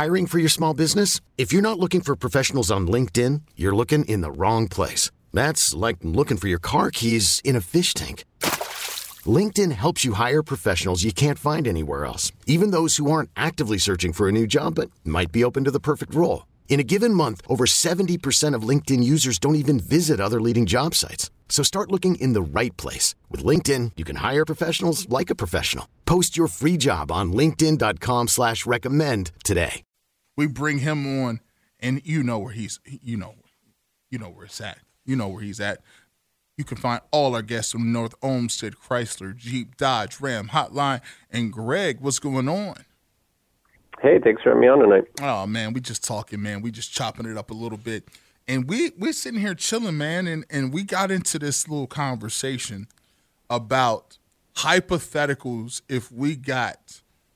Hiring for your small business? If you're not looking for professionals on LinkedIn, you're looking in the wrong place. That's like looking for your car keys in a fish tank. LinkedIn helps you hire professionals you can't find anywhere else, even those who aren't actively searching for a new job but might be open to the perfect role. In a given month, over 70% of LinkedIn users don't even visit other leading job sites. So start looking in the right place. With LinkedIn, you can hire professionals like a professional. Post your free job on linkedin.com/recommend today. We bring him on, and you know where he's, you know where it's at. You know where he's at. You can find all our guests from North Olmsted, Chrysler, Jeep, Dodge, Ram, Hotline. And Greg, what's going on? Hey, thanks for having me on tonight. Oh, man, we just talking, man. We just chopping it up a little bit. And we're sitting here chilling, man, and we got into this little conversation about hypotheticals if we got,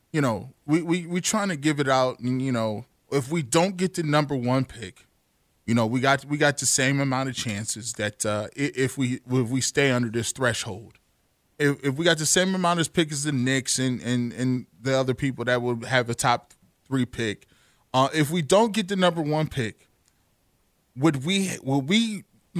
we trying to give it out, and, if we don't get the number one pick, we got the same amount of chances that if we stay under this threshold. If we got the same amount of picks as the Knicks and the other people that would have a top 3 pick, if we don't get the number one pick, will we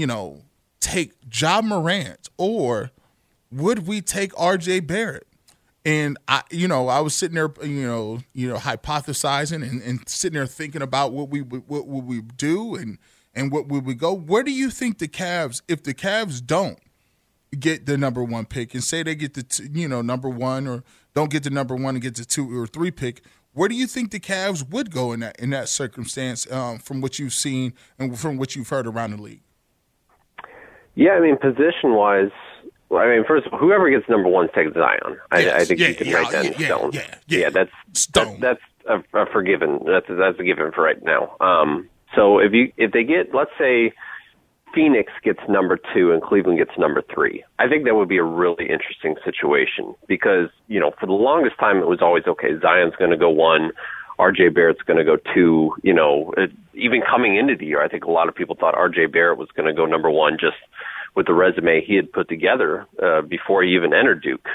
take Ja Morant, or would we take R.J. Barrett? And I was sitting there, hypothesizing and sitting there thinking about what would we do and what would we go. Where do you think the Cavs, if the Cavs don't get the number one pick and say they get the number one, or don't get the number one and get the 2 or 3 pick, where do you think the Cavs would go in that circumstance, from what you've seen and from what you've heard around the league? Yeah, I mean, position-wise, first, whoever gets number one takes Zion. I think you can write that in stone. Yeah, that's stone. That's a forgiven. That's a given for right now. So if they get, let's say, Phoenix gets number 2 and Cleveland gets number 3, I think that would be a really interesting situation because, for the longest time it was always, okay, Zion's going to go 1, R.J. Barrett's going to go 2. Even coming into the year, I think a lot of people thought R.J. Barrett was going to go number 1 just with the resume he had put together before he even entered Duke.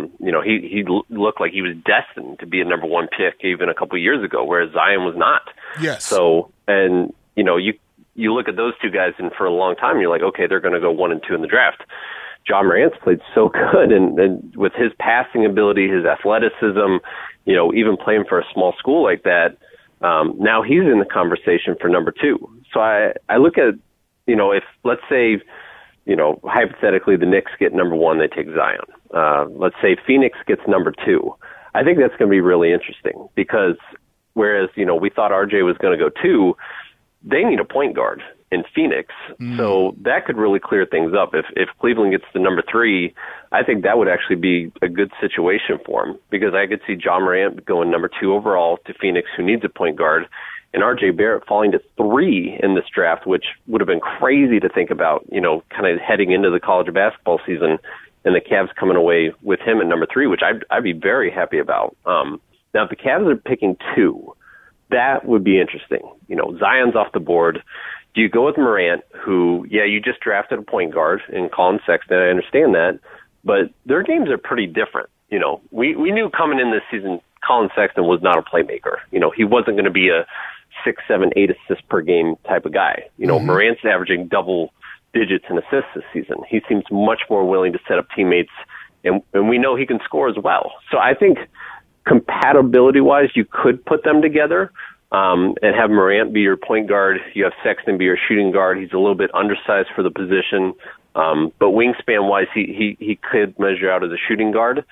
He looked like he was destined to be a number 1 pick even a couple of years ago, whereas Zion was not. Yes. So, and, you look at those two guys, and for a long time, you're like, okay, they're going to go 1 and 2 in the draft. Ja Morant's played so good, and with his passing ability, his athleticism, even playing for a small school like that, now he's in the conversation for number 2. So I look at, if, let's say, hypothetically the Knicks get number 1, they take Zion. Let's say Phoenix gets number 2. I think that's going to be really interesting because whereas, we thought RJ was going to go 2, they need a point guard in Phoenix. So that could really clear things up. If Cleveland gets the number 3, I think that would actually be a good situation for him because I could see Ja Morant going number 2 overall to Phoenix, who needs a point guard, and R.J. Barrett falling to 3 in this draft, which would have been crazy to think about, kind of heading into the college basketball season, and the Cavs coming away with him at number 3, which I'd be very happy about. Now, if the Cavs are picking 2, that would be interesting. Zion's off the board. Do you go with Morant, who, you just drafted a point guard in Colin Sexton, I understand that, but their games are pretty different. We knew coming in this season, Colin Sexton was not a playmaker. He wasn't going to be a 6, 7, 8 assists per game type of guy. Morant's averaging double digits in assists this season. He seems much more willing to set up teammates, and we know he can score as well. So I think compatibility-wise, you could put them together and have Morant be your point guard. You have Sexton be your shooting guard. He's a little bit undersized for the position, but wingspan-wise, he could measure out as a shooting guard.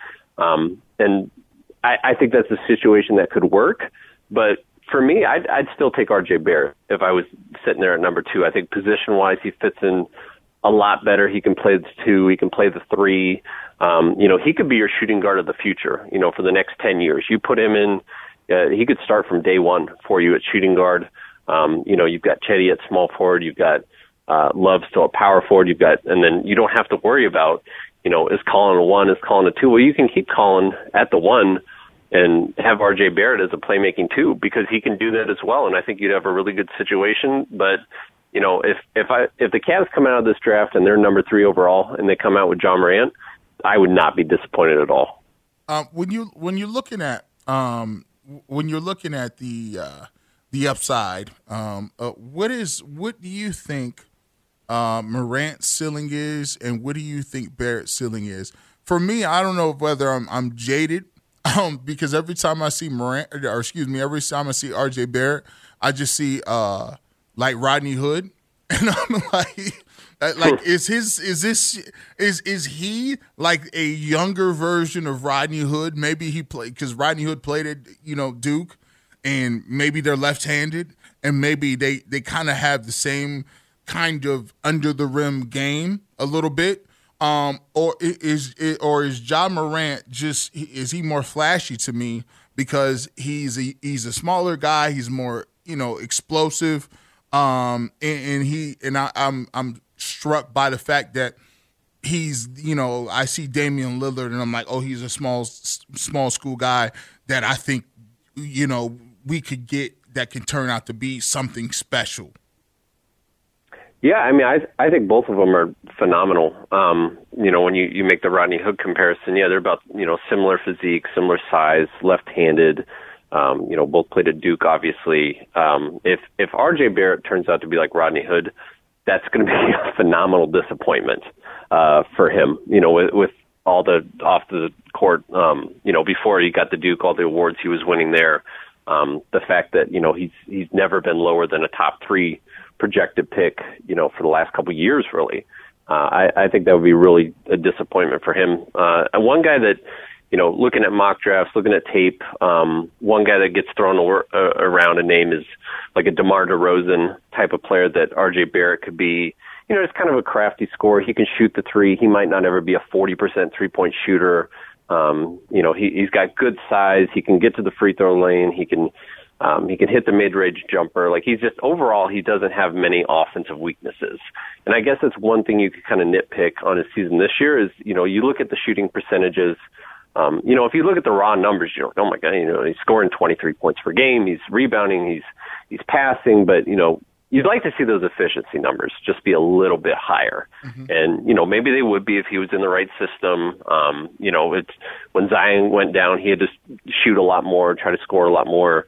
And I think that's a situation that could work. But for me, I'd still take R.J. Barrett if I was sitting there at number 2. I think position-wise, he fits in a lot better. He can play the 2. He can play the 3. He could be your shooting guard of the future, for the next 10 years. You put him in, he could start from day 1 for you at shooting guard. You've got Chetty at small forward. You've got Love still at power forward. And then you don't have to worry about, is Colin a 1, is Colin a 2? Well, you can keep Colin at the 1 and have R.J. Barrett as a playmaking 2 because he can do that as well. And I think you'd have a really good situation. But, if the Cavs come out of this draft and they're number 3 overall and they come out with Ja Morant, I would not be disappointed at all. When you're looking at when you're looking at the upside, what do you think Morant's ceiling is, and what do you think Barrett's ceiling is? For me, I don't know whether I'm jaded, because every time I see every time I see R.J. Barrett, I just see like Rodney Hood, and I'm like, is he like a younger version of Rodney Hood? Maybe he played because Rodney Hood played at Duke, and maybe they're left-handed, and maybe they kind of have the same kind of under the rim game a little bit. Or is Ja Morant is he more flashy to me because he's a smaller guy, he's more explosive, I'm struck by the fact that he's I see Damian Lillard and I'm like, oh, he's a small school guy that I think we could get that can turn out to be something special. Yeah, I mean, I think both of them are phenomenal. When you make the Rodney Hood comparison, yeah, they're about similar physique, similar size, left-handed. Both played at Duke, obviously. If R.J. Barrett turns out to be like Rodney Hood, that's going to be a phenomenal disappointment for him. With all the off the court, before he got to Duke, all the awards he was winning there. The fact that he's never been lower than a top 3 projected pick, for the last couple of years, really. I think that would be really a disappointment for him. And one guy that, looking at mock drafts, looking at tape, one guy that gets thrown around a name is like a DeMar DeRozan type of player that R.J. Barrett could be. Just kind of a crafty scorer. He can shoot the three. He might not ever be a 40% three-point shooter. He's got good size. He can get to the free throw lane. He can hit the mid-range jumper. Like, he's just, overall, he doesn't have many offensive weaknesses. And I guess that's one thing you could kind of nitpick on his season this year is, you look at the shooting percentages. If you look at the raw numbers, you're like, oh my God, he's scoring 23 points per game. He's rebounding. He's passing. But, you'd like to see those efficiency numbers just be a little bit higher. Mm-hmm. And, maybe they would be if he was in the right system. It's when Zion went down, he had to shoot a lot more, try to score a lot more.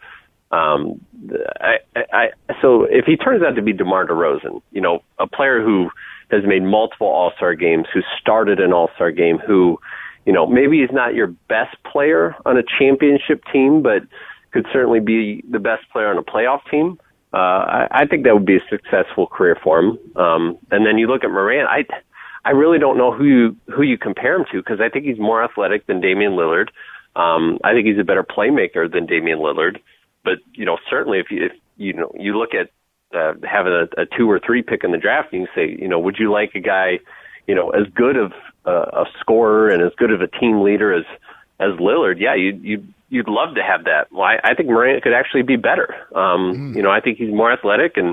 So if he turns out to be DeMar DeRozan, a player who has made multiple All-Star games, who started an All-Star game, who, maybe he's not your best player on a championship team, but could certainly be the best player on a playoff team. I think that would be a successful career for him. And then you look at Morant, I really don't know who you compare him to, because I think he's more athletic than Damian Lillard. I think he's a better playmaker than Damian Lillard. But, certainly if you look at having a 2 or 3 pick in the draft, and you say, would you like a guy, as good of a scorer and as good of a team leader as Lillard? Yeah, you'd love to have that. Well, I think Morant could actually be better. I think he's more athletic, and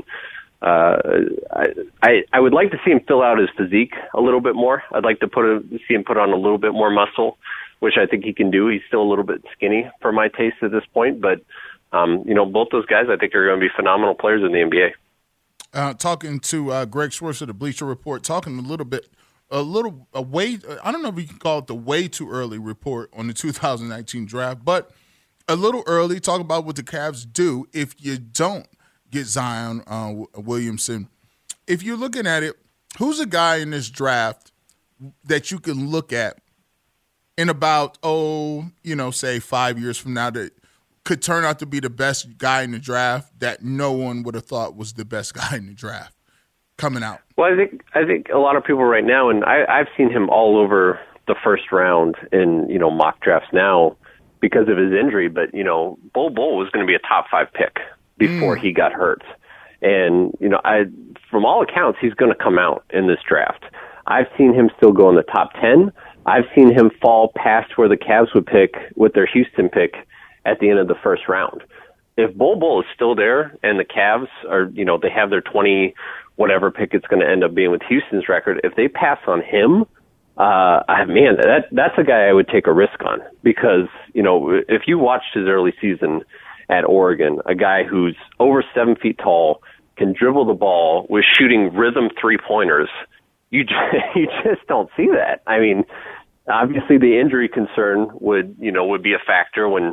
I would like to see him fill out his physique a little bit more. I'd like to see him put on a little bit more muscle, which I think he can do. He's still a little bit skinny for my taste at this point, but both those guys I think are going to be phenomenal players in the NBA. Talking to Greg Schwartz of the Bleacher Report, talking a way, I don't know if you can call it the way too early report on the 2019 draft, but a little early, talk about what the Cavs do if you don't get Zion Williamson. If you're looking at it, who's a guy in this draft that you can look at in about, say 5 years from now that could turn out to be the best guy in the draft that no one would have thought was the best guy in the draft coming out? Well, I think a lot of people right now, and I've seen him all over the first round in, mock drafts now because of his injury, but, Bol Bol was going to be a top 5 pick before he got hurt. And, from all accounts, he's going to come out in this draft. I've seen him still go in the top 10. I've seen him fall past where the Cavs would pick with their Houston pick at the end of the first round. If Bol Bol is still there and the Cavs are, they have their 20 whatever pick it's going to end up being with Houston's record, if they pass on him, that's a guy I would take a risk on, because, if you watched his early season at Oregon, a guy who's over 7 feet tall, can dribble the ball, was shooting rhythm 3-pointers, you just don't see that. I mean, obviously the injury concern would be a factor when,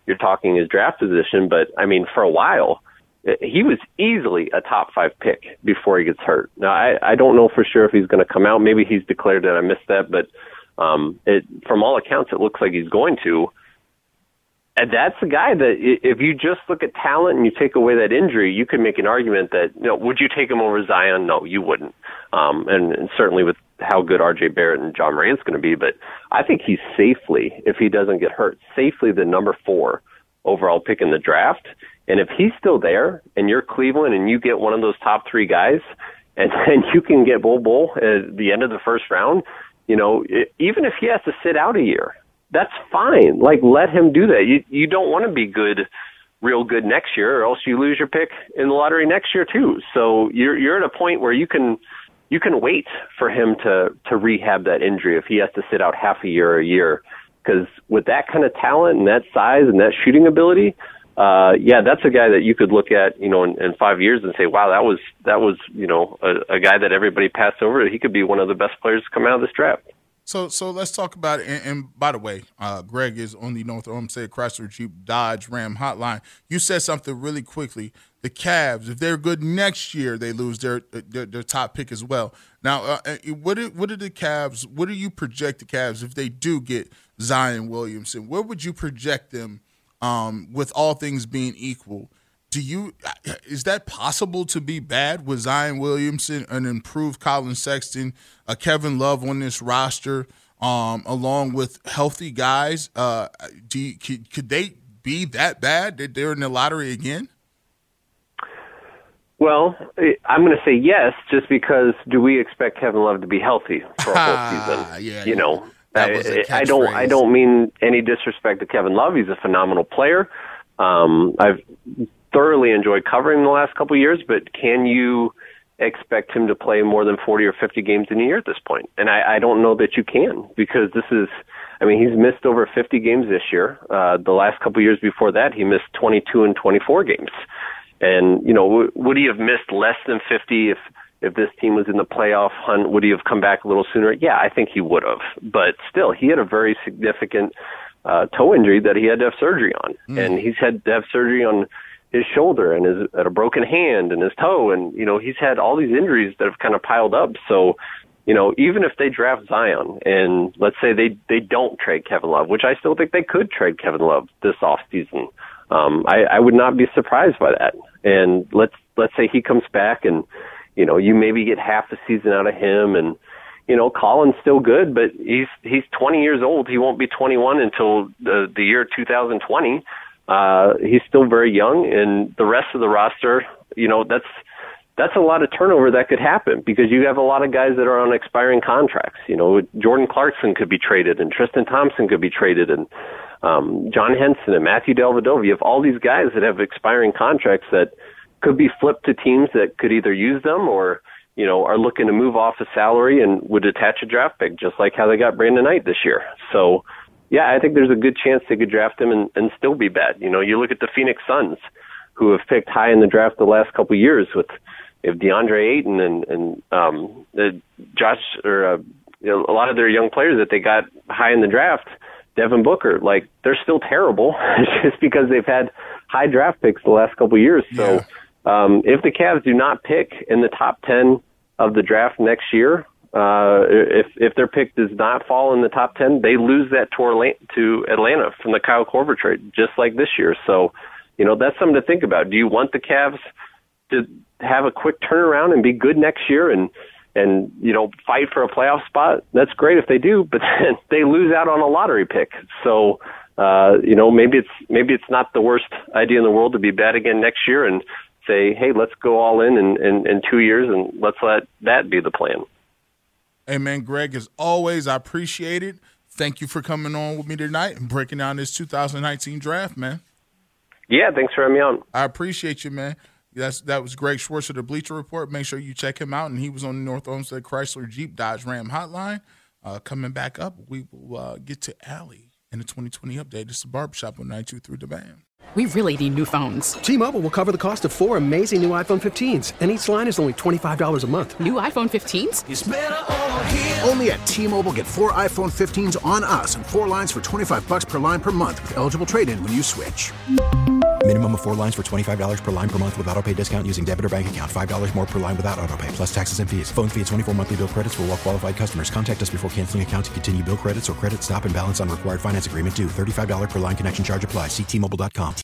you're talking his draft position. But, I mean, for a while, he was easily a top 5 pick before he gets hurt. Now, I don't know for sure if he's going to come out. Maybe he's declared that. I missed that. But from all accounts, it looks like he's going to. And that's a guy that if you just look at talent and you take away that injury, you could make an argument that, would you take him over Zion? No, you wouldn't. And certainly with how good R.J. Barrett and John Morant's going to be. But I think he's safely, if he doesn't get hurt, safely the number 4 overall pick in the draft. And if he's still there and you're Cleveland and you get one of those top 3 guys and you can get Bol at the end of the first round, even if he has to sit out a year, that's fine. Like, let him do that. You don't want to be good, real good next year, or else you lose your pick in the lottery next year too. So you're at a point where you can wait for him to rehab that injury if he has to sit out half a year or a year. Because with that kind of talent and that size and that shooting ability, that's a guy that you could look at, in 5 years and say, wow, that was a guy that everybody passed over. He could be one of the best players to come out of this draft. So let's talk about it. And by the way, Greg is on the North Olmsted Chrysler Jeep Dodge Ram hotline. You said something really quickly. The Cavs, if they're good next year, they lose their top pick as well. Now, what do the Cavs? What do you project the Cavs if they do get Zion Williamson? Where would you project them with all things being equal? Is that possible to be bad with Zion Williamson, an improved Colin Sexton, a Kevin Love on this roster, along with healthy guys? Could they be that bad that they're in the lottery again? Well, I'm going to say yes, just because do we expect Kevin Love to be healthy for a whole season? I don't mean any disrespect to Kevin Love. He's a phenomenal player. I've thoroughly enjoyed covering the last couple of years, but can you expect him to play more than 40 or 50 games in a year at this point? And I don't know that you can, because he's missed over 50 games this year. The last couple of years before that, he missed 22 and 24 games. And, would he have missed less than 50 if this team was in the playoff hunt? Would he have come back a little sooner? Yeah, I think he would have. But still, he had a very significant toe injury that he had to have surgery on. And he's had to have surgery on his shoulder and a broken hand and his toe. And, he's had all these injuries that have kind of piled up. So, even if they draft Zion and let's say they don't trade Kevin Love, which I still think they could trade Kevin Love this offseason, I would not be surprised by that. And let's say he comes back and, you maybe get half the season out of him, and, Colin's still good, but he's 20 years old. He won't be 21 until the year 2020. He's still very young, and the rest of the roster, that's a lot of turnover that could happen, because you have a lot of guys that are on expiring contracts. Jordan Clarkson could be traded, and Tristan Thompson could be traded, and John Henson and Matthew Dellavedova. You have all these guys that have expiring contracts that could be flipped to teams that could either use them or, are looking to move off a salary and would attach a draft pick, just like how they got Brandon Knight this year. So, yeah, I think there's a good chance they could draft him and still be bad. You look at the Phoenix Suns, who have picked high in the draft the last couple of years with DeAndre Ayton and Josh, or a lot of their young players that they got high in the draft. Devin Booker, they're still terrible just because they've had high draft picks the last couple of years. So if the Cavs do not pick in the top 10 of the draft next year, if their pick does not fall in the top 10, they lose that to Atlanta from the Kyle Korver trade, just like this year. So, that's something to think about. Do you want the Cavs to have a quick turnaround and be good next year and fight for a playoff spot? That's great if they do, but then they lose out on a lottery pick. So, maybe it's not the worst idea in the world to be bad again next year and say, hey, let's go all in 2 years, and let's let that be the plan. Hey, man, Greg, as always, I appreciate it. Thank you for coming on with me tonight and breaking down this 2019 draft, man. Yeah, thanks for having me on. I appreciate you, man. That was Greg Schwartz of the Bleacher Report. Make sure you check him out. And he was on the North Olmsted Chrysler Jeep Dodge Ram hotline. Coming back up, we will get to Allie in the 2020 update. This is the Barbershop on 92.3 The Van. We really need new phones. T-Mobile will cover the cost of 4 amazing new iPhone 15s, and each line is only $25 a month. New iPhone 15s? It's better over here. Only at T-Mobile, get 4 iPhone 15s on us and 4 lines for $25 per line per month with eligible trade-in when you switch. Minimum of 4 lines for $25 per line per month with autopay discount using debit or bank account. $5 more per line without autopay, plus taxes and fees. Phone fee at 24 monthly bill credits for well-qualified customers. Contact us before canceling account to continue bill credits or credit stop and balance on required finance agreement due. $35 per line connection charge applies. See T-Mobile.com.